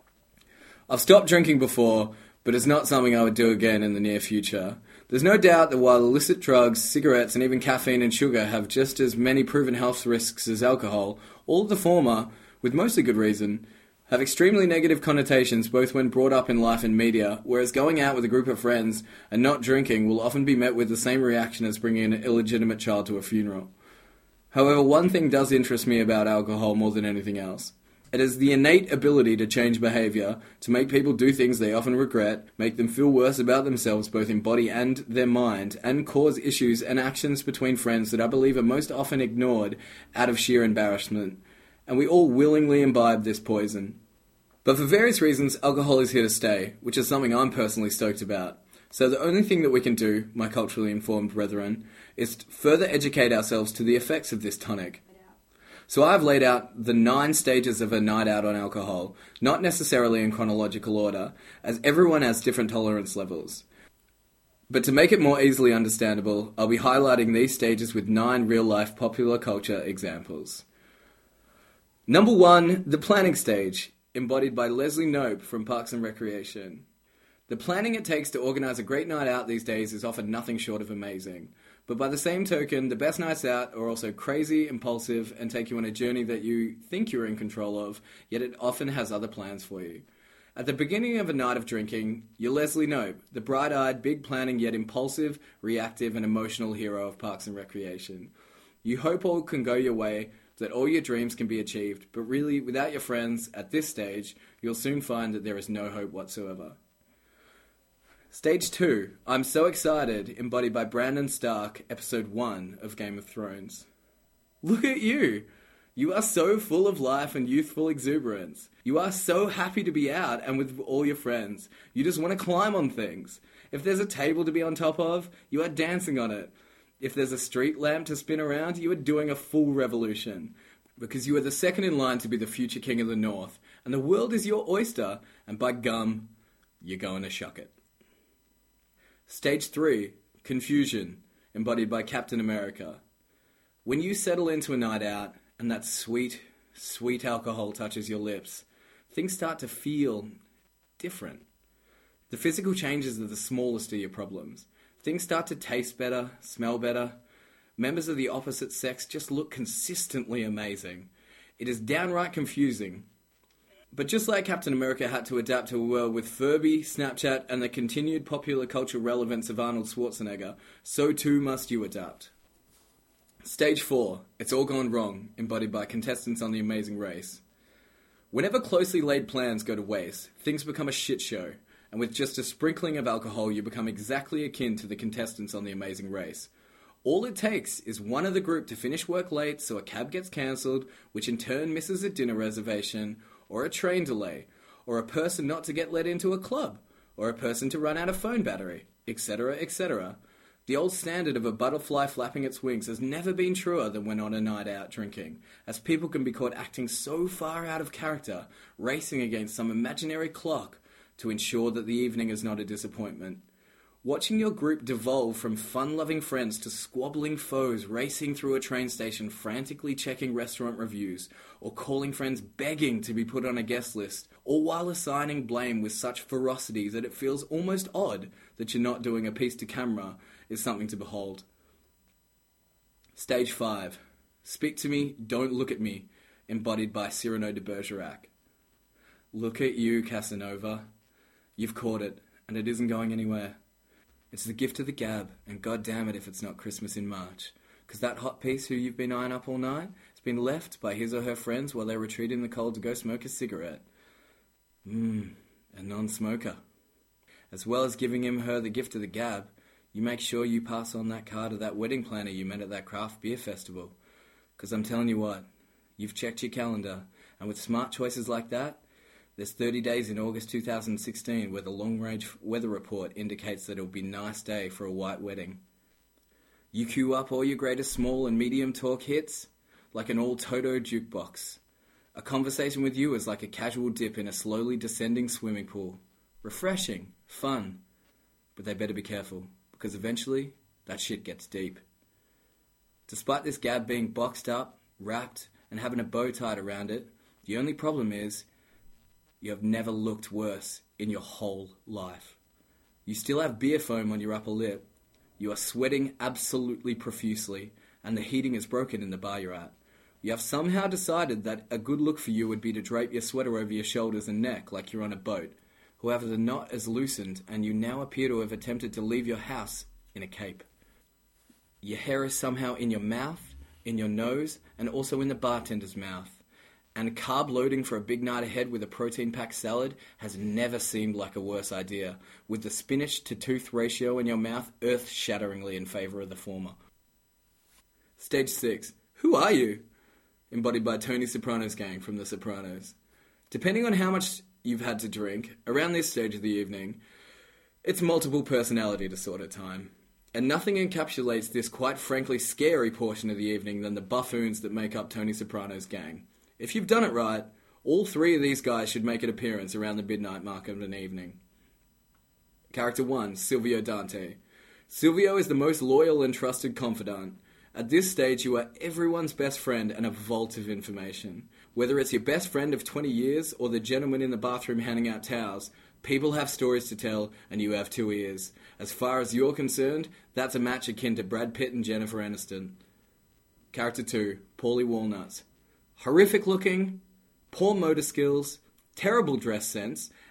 I've stopped drinking before, but it's not something I would do again in the near future. There's no doubt that while illicit drugs, cigarettes, and even caffeine and sugar have just as many proven health risks as alcohol, all of the former, with mostly good reason, have extremely negative connotations both when brought up in life and media, whereas going out with a group of friends and not drinking will often be met with the same reaction as bringing an illegitimate child to a funeral. However, one thing does interest me about alcohol more than anything else. It is the innate ability to change behaviour, to make people do things they often regret, make them feel worse about themselves both in body and their mind, and cause issues and actions between friends that I believe are most often ignored out of sheer embarrassment. And we all willingly imbibe this poison. But for various reasons, alcohol is here to stay, which is something I'm personally stoked about. So the only thing that we can do, my culturally informed brethren, is to further educate ourselves to the effects of this tonic. So I've laid out the 9 stages of a night out on alcohol, not necessarily in chronological order, as everyone has different tolerance levels. But to make it more easily understandable, I'll be highlighting these stages with 9 real-life popular culture examples. Number 1, the planning stage, embodied by Leslie Knope from Parks and Recreation. The planning it takes to organise a great night out these days is often nothing short of amazing. But by the same token, the best nights out are also crazy, impulsive, and take you on a journey that you think you're in control of, yet it often has other plans for you. At the beginning of a night of drinking, you're Leslie Knope, the bright-eyed, big-planning yet impulsive, reactive and emotional hero of Parks and Recreation. You hope all can go your way, that all your dreams can be achieved, but really, without your friends, at this stage, you'll soon find that there is no hope whatsoever. Stage 2, I'm So Excited, embodied by Brandon Stark, Episode 1 of Game of Thrones. Look at you! You are so full of life and youthful exuberance. You are so happy to be out and with all your friends. You just want to climb on things. If there's a table to be on top of, you are dancing on it. If there's a street lamp to spin around, you are doing a full revolution. Because you are the second in line to be the future king of the North, and the world is your oyster, and by gum, you're going to shuck it. Stage 3, Confusion, embodied by Captain America. When you settle into a night out, and that sweet, sweet alcohol touches your lips, things start to feel different. The physical changes are the smallest of your problems. Things start to taste better, smell better. Members of the opposite sex just look consistently amazing. It is downright confusing. But just like Captain America had to adapt to a world with Furby, Snapchat, and the continued popular cultural relevance of Arnold Schwarzenegger, so too must you adapt. Stage 4, It's All Gone Wrong, embodied by contestants on The Amazing Race. Whenever closely laid plans go to waste, things become a shit show, and with just a sprinkling of alcohol you become exactly akin to the contestants on The Amazing Race. All it takes is one of the group to finish work late so a cab gets cancelled, which in turn misses a dinner reservation, or a train delay, or a person not to get let into a club, or a person to run out of phone battery, etc., etc. The old standard of a butterfly flapping its wings has never been truer than when on a night out drinking, as people can be caught acting so far out of character, racing against some imaginary clock to ensure that the evening is not a disappointment. Watching your group devolve from fun-loving friends to squabbling foes racing through a train station frantically checking restaurant reviews, or calling friends begging to be put on a guest list, all while assigning blame with such ferocity that it feels almost odd that you're not doing a piece to camera, is something to behold. Stage 5, Speak to Me, Don't Look at Me, embodied by Cyrano de Bergerac. Look at you, Casanova. You've caught it, and it isn't going anywhere. It's the gift of the gab, and god damn it if it's not Christmas in March. 'Cause that hot piece who you've been eyeing up all night has been left by his or her friends while they retreat in the cold to go smoke a cigarette. A non-smoker. As well as giving him or her the gift of the gab, you make sure you pass on that card of that wedding planner you met at that craft beer festival. 'Cause I'm telling you what, you've checked your calendar, and with smart choices like that, there's 30 days in August 2016 where the long-range weather report indicates that it'll be a nice day for a white wedding. You queue up all your greatest small and medium talk hits like an all-Toto jukebox. A conversation with you is like a casual dip in a slowly descending swimming pool. Refreshing, fun, but they better be careful, because eventually that shit gets deep. Despite this gab being boxed up, wrapped, and having a bow tied around it, the only problem is you have never looked worse in your whole life. You still have beer foam on your upper lip. You are sweating absolutely profusely, and the heating is broken in the bar you're at. You have somehow decided that a good look for you would be to drape your sweater over your shoulders and neck like you're on a boat. However, the knot is loosened, and you now appear to have attempted to leave your house in a cape. Your hair is somehow in your mouth, in your nose, and also in the bartender's mouth. And carb loading for a big night ahead with a protein-packed salad has never seemed like a worse idea, with the spinach to tooth ratio in your mouth earth-shatteringly in favour of the former. Stage 6. Who are you? Embodied by Tony Soprano's gang from The Sopranos. Depending on how much you've had to drink, around this stage of the evening, it's multiple personality disorder time. And nothing encapsulates this quite frankly scary portion of the evening than the buffoons that make up Tony Soprano's gang. If you've done it right, all three of these guys should make an appearance around the midnight mark of an evening. Character 1, Silvio Dante. Silvio is the most loyal and trusted confidant. At this stage, you are everyone's best friend and a vault of information. Whether it's your best friend of 20 years or the gentleman in the bathroom handing out towels, people have stories to tell and you have 2 ears. As far as you're concerned, that's a match akin to Brad Pitt and Jennifer Aniston. Character 2, Paulie Walnuts. Horrific looking, poor motor skills, terrible dress sense,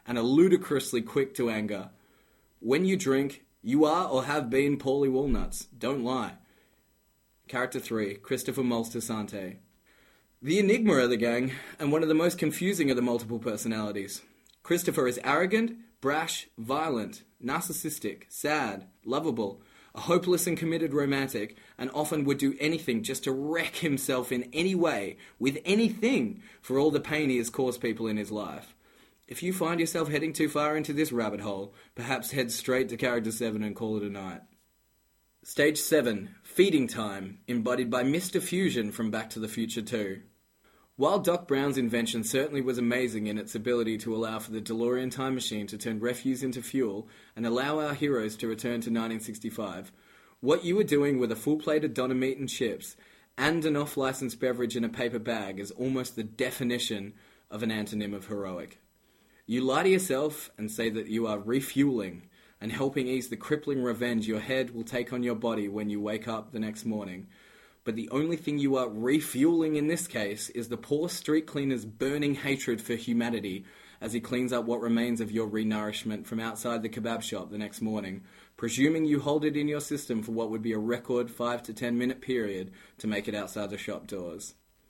and are ludicrously quick to anger. When you drink, you are or have been Paulie Walnuts. Don't lie. Character 3, Christopher Moltisanti. The enigma of the gang, and one of the most confusing of the multiple personalities. Christopher is arrogant, brash, violent, narcissistic, sad, lovable, a hopeless and committed romantic, and often would do anything just to wreck himself in any way, with anything, for all the pain he has caused people in his life. If you find yourself heading too far into this rabbit hole, perhaps head straight to Character 7 and call it a night. Stage 7, Feeding Time, embodied by Mr. Fusion from Back to the Future 2. While Doc Brown's invention certainly was amazing in its ability to allow for the DeLorean time machine to turn refuse into fuel and allow our heroes to return to 1965, what you were doing with a full plate of Donna meat and chips and an off-licensed beverage in a paper bag is almost the definition of an antonym of heroic. You lie to yourself and say that you are refueling and helping ease the crippling revenge your head will take on your body when you wake up the next morning. But the only thing you are refueling in this case is the poor street cleaner's burning hatred for humanity as he cleans up what remains of your renourishment from outside the kebab shop the next morning, presuming you hold it in your system for what would be a record 5 to 10 minute period to make it outside the shop doors.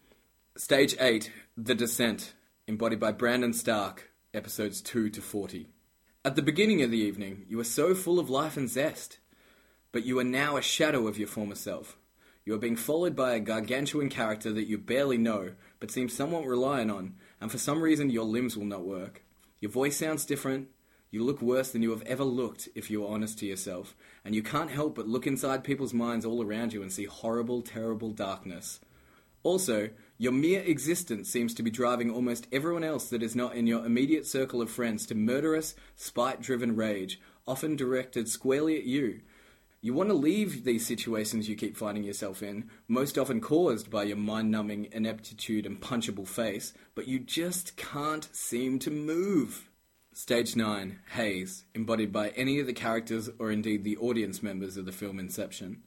Stage 8, The Descent, embodied by Brandon Stark, episodes 2 to 40. At the beginning of the evening, you are so full of life and zest, but you are now a shadow of your former self. You are being followed by a gargantuan character that you barely know, but seem somewhat reliant on, and for some reason your limbs will not work. Your voice sounds different, you look worse than you have ever looked if you are honest to yourself, and you can't help but look inside people's minds all around you and see horrible, terrible darkness. Also, your mere existence seems to be driving almost everyone else that is not in your immediate circle of friends to murderous, spite-driven rage, often directed squarely at you. You want to leave these situations you keep finding yourself in, most often caused by your mind-numbing ineptitude and punchable face, but you just can't seem to move. Stage 9, Haze, embodied by any of the characters or indeed the audience members of the film Inception.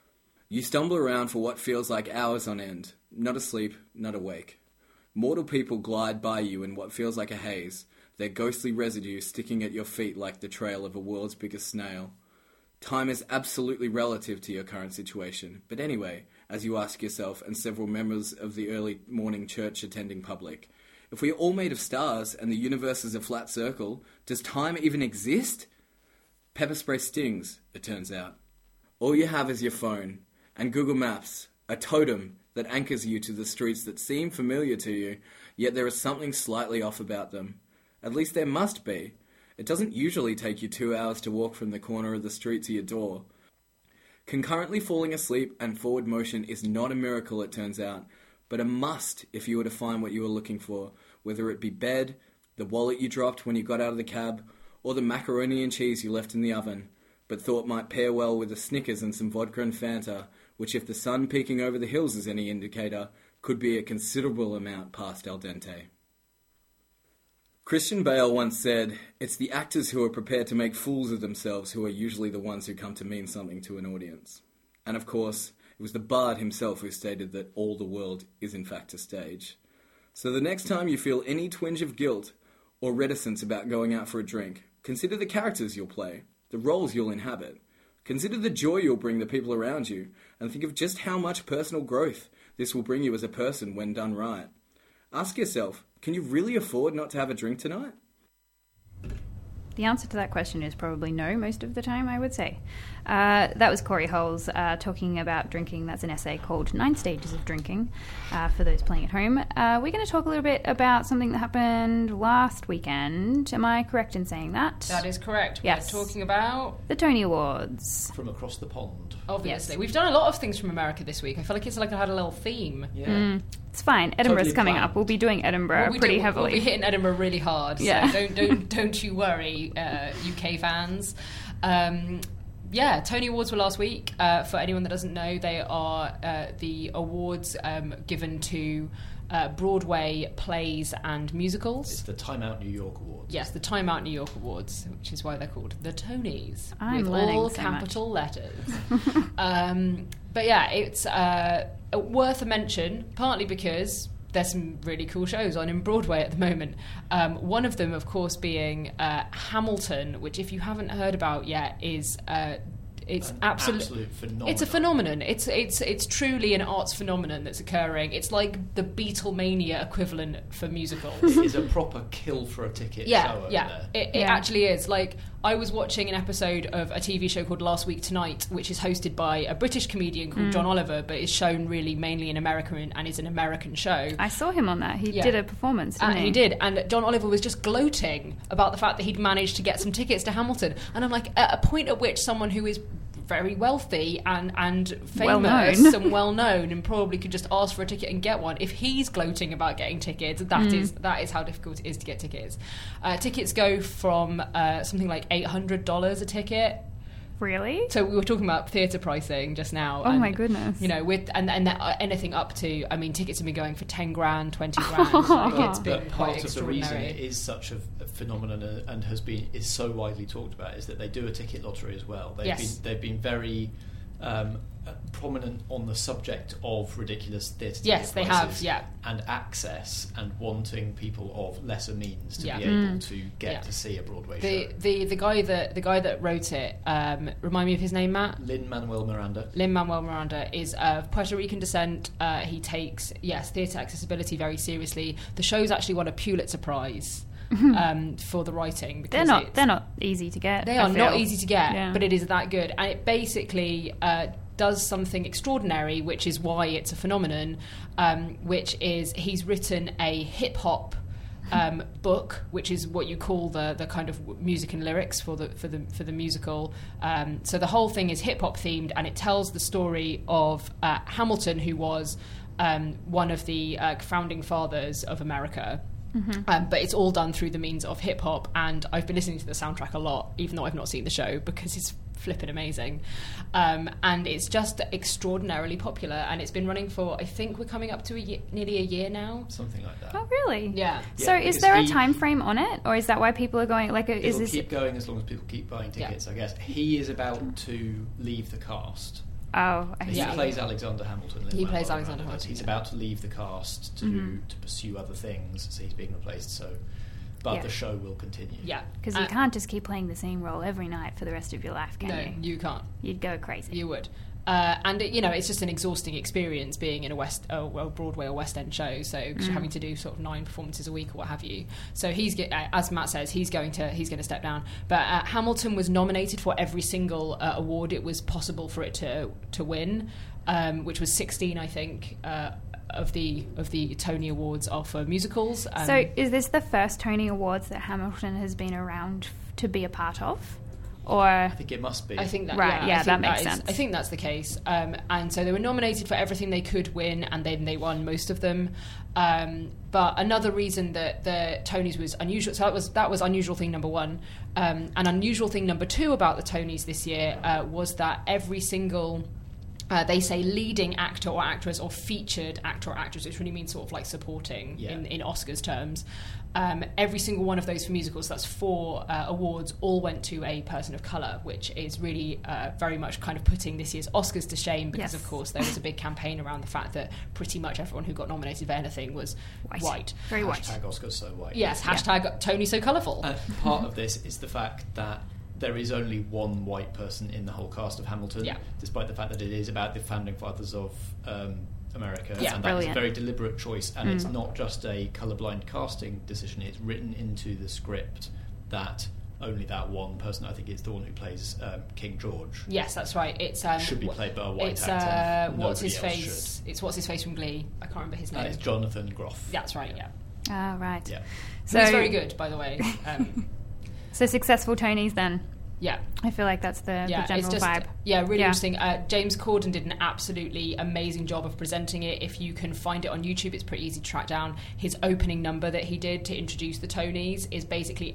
You stumble around for what feels like hours on end, not asleep, not awake. Mortal people glide by you in what feels like a haze, their ghostly residue sticking at your feet like the trail of a world's biggest snail. Time is absolutely relative to your current situation, but anyway, as you ask yourself and several members of the early morning church-attending public, if we are all made of stars and the universe is a flat circle, does time even exist? Pepper spray stings, it turns out. All you have is your phone, and Google Maps, a totem that anchors you to the streets that seem familiar to you, yet there is something slightly off about them. At least there must be. It doesn't usually take you 2 hours to walk from the corner of the street to your door. Concurrently falling asleep and forward motion is not a miracle, it turns out, but a must if you were to find what you were looking for, whether it be bed, the wallet you dropped when you got out of the cab, or the macaroni and cheese you left in the oven, but thought might pair well with a Snickers and some vodka and Fanta, which if the sun peeking over the hills is any indicator, could be a considerable amount past al dente. Christian Bale once said, "It's the actors who are prepared to make fools of themselves who are usually the ones who come to mean something to an audience." And of course, it was the bard himself who stated that all the world is in fact a stage. So the next time you feel any twinge of guilt or reticence about going out for a drink, consider the characters you'll play, the roles you'll inhabit. Consider the joy you'll bring the people around you, and think of just how much personal growth this will bring you as a person when done right. Ask yourself, can you really afford not to have a drink tonight? The answer to that question is probably no most of the time, I would say. That was Corey Holes talking about drinking. That's an essay called 9 Stages of Drinking for those playing at home. We're going to talk a little bit about something that happened last weekend. Am I correct in saying that? That is correct. Yes. We're talking about the Tony Awards. From across the pond. Obviously. Yes. We've done a lot of things from America this week. I feel like it's like I had a little theme. Yeah. It's fine. Edinburgh's Totally coming planned. up. We'll be doing Edinburgh pretty heavily. We'll be hitting Edinburgh really hard. Yeah. So don't you worry, UK fans. Tony Awards were last week. For anyone that doesn't know, they are the awards given to Broadway plays and musicals. It's the Time Out New York Awards. Yes, the Time Out New York Awards, which is why they're called the Tonys, I'm with learning all so capital letters. But yeah, it's worth a mention, partly because there's some really cool shows on in Broadway at the moment. One of them, of course, being Hamilton, which, if you haven't heard about yet, is it's absolute phenomenon. It's a phenomenon. It's truly an arts phenomenon that's occurring. It's like the Beatlemania equivalent for musicals. It is a proper kill for a ticket show over there. It actually is. Like, I was watching an episode of a TV show called Last Week Tonight, which is hosted by a British comedian called John Oliver, but is shown really mainly in America and is an American show. I saw him on that. He did a performance, didn't he? He did, and John Oliver was just gloating about the fact that he'd managed to get some tickets to Hamilton. And I'm like, at a point at which someone who is very wealthy and famous and well-known and probably could just ask for a ticket and get one, if he's gloating about getting tickets, that is how difficult it is to get tickets. Tickets go from something like $800 a ticket. Really? So we were talking about theatre pricing just now. Oh, my goodness. You know, with and anything up to, I mean, tickets have been going for 10 grand, 20 grand. Like, it's been but quite part of the reason extraordinary. it is such a phenomenon and is so widely talked about is that they do a ticket lottery as well. They've been very prominent on the subject of ridiculous theatre Yes, they prices have, and access and wanting people of lesser means to be able to get to see a Broadway show. The guy that wrote it, remind me of his name, Matt? Lin-Manuel Miranda. Lin-Manuel Miranda is of Puerto Rican descent. He takes theatre accessibility very seriously. The show's actually won a Pulitzer Prize. For the writing, because they're not easy to get. They are not easy to get, but it is that good, and it basically does something extraordinary, which is why it's a phenomenon. Which is he's written a hip hop book, which is what you call the kind of music and lyrics for the musical. So the whole thing is hip hop themed, and it tells the story of Hamilton, who was one of the founding fathers of America. But it's all done through the means of hip hop, and I've been listening to the soundtrack a lot, even though I've not seen the show, because it's flipping amazing. And it's just extraordinarily popular, and it's been running for, I think we're coming up to nearly a year now. Something like that. Oh, really? Yeah. So is there a time frame on it, or is that why people are going? It'll keep going as long as people keep buying tickets, I guess. He is about to leave the cast. Oh, I see. He plays Alexander Hamilton. He plays Alexander Hamilton. Hamilton. He's about to leave the cast to pursue other things, so he's being replaced. But the show will continue. Yeah, because you can't just keep playing the same role every night for the rest of your life, can you? No, you can't. You'd go crazy. You would. And it's just an exhausting experience being in a Broadway or West End show. So you're having to do sort of 9 performances a week or what have you. So as Matt says, he's going to step down. But Hamilton was nominated for every single award it was possible for it to win, which was 16, I think. Of the Tony Awards are for musicals. So is this the first Tony Awards that Hamilton has been around to be a part of? Or I think it must be. I think that that makes sense. I think that's the case. And so they were nominated for everything they could win, and then they won most of them. But another reason that the Tonys was unusual, so that was unusual thing number one. And unusual thing number two about the Tonys this year was that every single they say leading actor or actress or featured actor or actress, which really means sort of like supporting in Oscars terms. Every single one of those for musicals, that's 4 awards, all went to a person of colour, which is really very much kind of putting this year's Oscars to shame, because of course there was a big campaign around the fact that pretty much everyone who got nominated for anything was white. Very white. Hashtag Oscars so white. Yes, hashtag Tony so colourful. Part of this is the fact that there is only one white person in the whole cast of Hamilton, despite the fact that it is about the founding fathers of America, and that is a very deliberate choice, and it's not just a colourblind casting decision. It's written into the script that only that one person, I think it's the one who plays King George. Yes, that's right. It's should be played by a white actor. What's his face? It's what's his face from Glee. I can't remember his name. It's Jonathan Groff. That's right. Yeah. Ah, right. Yeah. So he's very good, by the way. So successful Tonys then. Yeah. I feel like that's the general vibe. Yeah, really interesting. James Corden did an absolutely amazing job of presenting it. If you can find it on YouTube, it's pretty easy to track down. His opening number that he did to introduce the Tonys is basically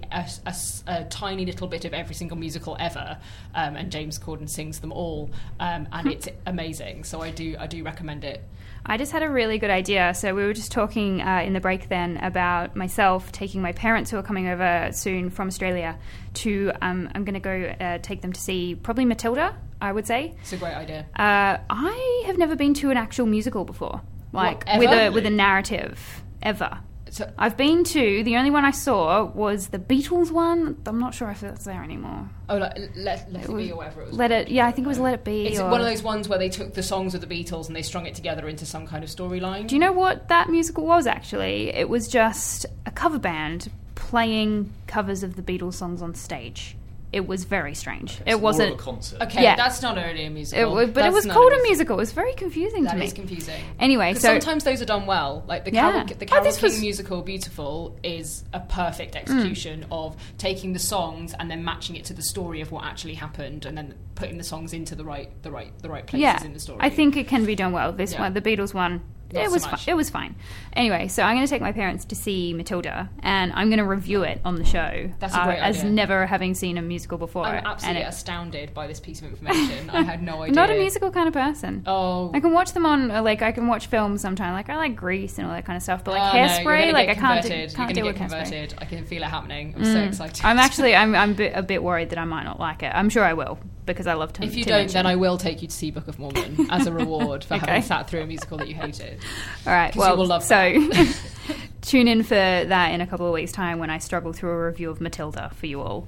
a tiny little bit of every single musical ever, and James Corden sings them all, and it's amazing. So I do recommend it. I just had a really good idea. So we were just talking in the break then about myself taking my parents, who are coming over soon from Australia, to I'm going to go take them to see probably Matilda, I would say. It's a great idea. I have never been to an actual musical before. like What, with ever? a narrative ever. So- I've been to, the only one I saw was the Beatles one. I'm not sure if that's there anymore. Oh, like Let It Be or whatever it was. I think it was Let It Be. It's or- one of those ones where they took the songs of the Beatles and they strung it together into some kind of storyline. Do you know what that musical was, actually? It was just a cover band playing covers of the Beatles songs on stage. It was very strange. Okay, it so wasn't... more of a concert. Okay, Yeah. that's not really a musical. but it That's was not called a musical. It was very confusing to That me. is confusing. Anyway, 'Cause so... sometimes those are done well. Like the Yeah. Carole this King was- musical, Beautiful, is a perfect execution of taking the songs and then matching it to the story of what actually happened, and then putting the songs into the right places Yeah, in the story. I think it can be done well. This Yeah. one, the Beatles one, Not it so was much. it was fine. Anyway, so I'm going to take my parents to see Matilda, and I'm going to review it on the show. That's a great as idea. never having seen a musical before. I'm and absolutely it- astounded by this piece of information. I had no idea. I'm not a musical kind of person. Oh, I can watch them on, like, I can watch films sometime. Like, I like Grease and all that kind of stuff, but like oh, no, you're Hairspray, gonna like, get I can't converted. deal You're with gonna get Hairspray. converted. I can feel it happening. I'm so excited. I'm actually, I'm a bit worried that I might not like it. I'm sure I will, because I love to. If you don't, then I will take you to see Book of Mormon as a reward for Okay. having sat through a musical that you hated. All right, 'Cause well, you will love so tune in for that in a couple of weeks' time when I struggle through a review of Matilda for you all.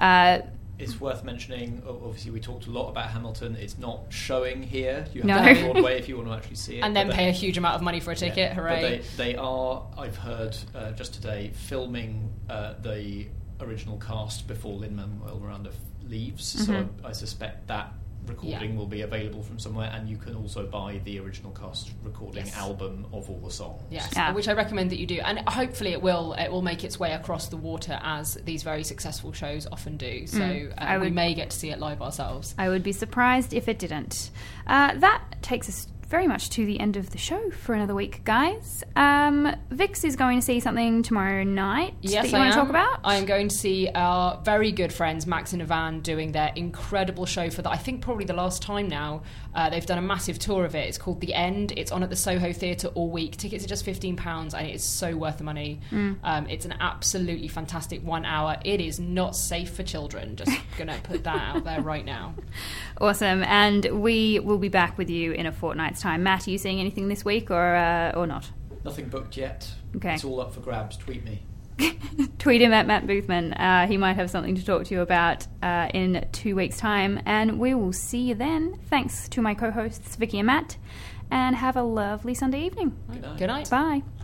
It's worth mentioning, obviously we talked a lot about Hamilton. It's not showing here. You have No. to go to Broadway if you want to actually see it. And then But pay a huge amount of money for a ticket. yeah, Hooray. But they are, I've heard just today, filming the original cast before Lin-Manuel Miranda leaves. So I suspect that recording will be available from somewhere, and you can also buy the original cast recording album of all the songs. Yes, Yeah. which I recommend that you do, and hopefully it will make its way across the water as these very successful shows often do. So I we would- may get to see it live ourselves. I would be surprised if it didn't. That takes us very much to the end of the show for another week, guys. Vix is going to see something tomorrow night Yes, that you I want to am. talk about. I am going to see our very good friends Max and Ivan doing their incredible show for I think probably the last time now. They've done a massive tour of it. It's called The End. It's on at the Soho Theatre all week. Tickets are just £15 and it is so worth the money. It's an absolutely fantastic 1 hour. It is not safe for children. Just going to put that out there right now. Awesome, and we will be back with you in a fortnight's time. Matt, are you seeing anything this week or not? Nothing booked yet. Okay. It's all up for grabs. Tweet me. Tweet him at Matt Boothman. He might have something to talk to you about in 2 weeks' time, and we will see you then. Thanks to my co-hosts Vicky and Matt, and have a lovely Sunday evening. Good night. Good night. Bye.